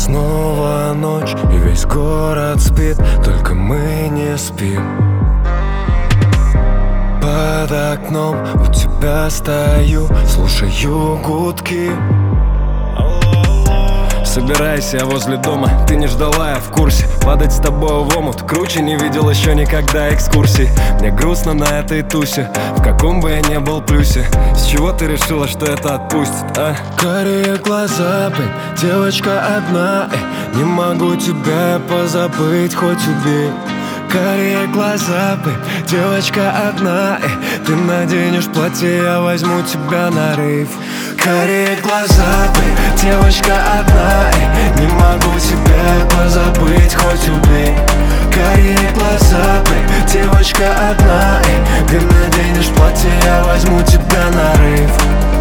снова ночь, и весь город спит, только мы не спим. Под окном у тебя стою, слушаю гудки. Собирайся возле дома, ты не ждала, я в курсе. Падать с тобой в омут круче, не видел еще никогда экскурсий. Мне грустно на этой тусе, в каком бы я ни был плюсе. С чего ты решила, что это отпустит, а? Карие глаза, бэй, девочка одна, не могу тебя позабыть, хоть убей. Карие глаза, бэй, девочка одна, ты наденешь платье, я возьму тебя на рейв. Карие глаза, бэй, девочка одна, не могу тебя позабыть, хоть убей. Карие глаза, бэй, девочка одна, ты наденешь платье, я возьму тебя на рейв.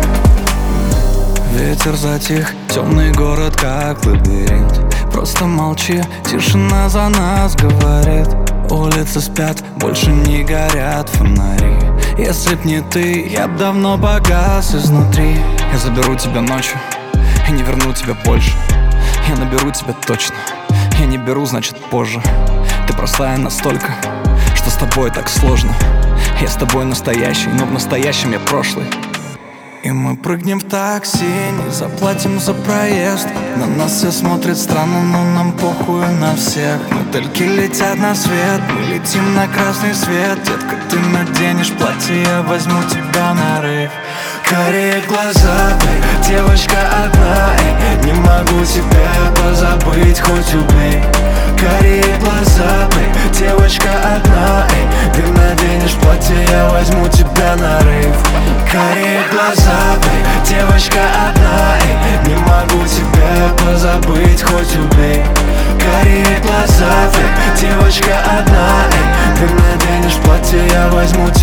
Ветер затих, темный город как лабиринт. Просто молчи, тишина за нас говорит. Улицы спят, больше не горят фонари. Если б не ты, я б давно погас изнутри. Я заберу тебя ночью и не верну тебя больше. Я наберу тебя точно, я не беру, значит позже. Ты простая настолько, что с тобой так сложно. Я с тобой настоящий, но в настоящем я прошлый. И мы прыгнем в такси, не заплатим за проезд. На нас все смотрят странно, но нам похуй на всех. Мотыльки летят на свет, мы летим на красный свет. Детка, ты наденешь платье, я возьму тебя на рейв. Карие глаза, бэй, девочка одна, не могу тебя позабыть, хоть убей. Карие глаза, бэй, девочка одна, ты наденешь платье, я возьму тебя на рейв. Карие глаза, бэй, девочка одна, не могу тебя позабыть, хоть убей. Карие глаза, бэй, девочка одна, ты наденешь платье, я возьму тебя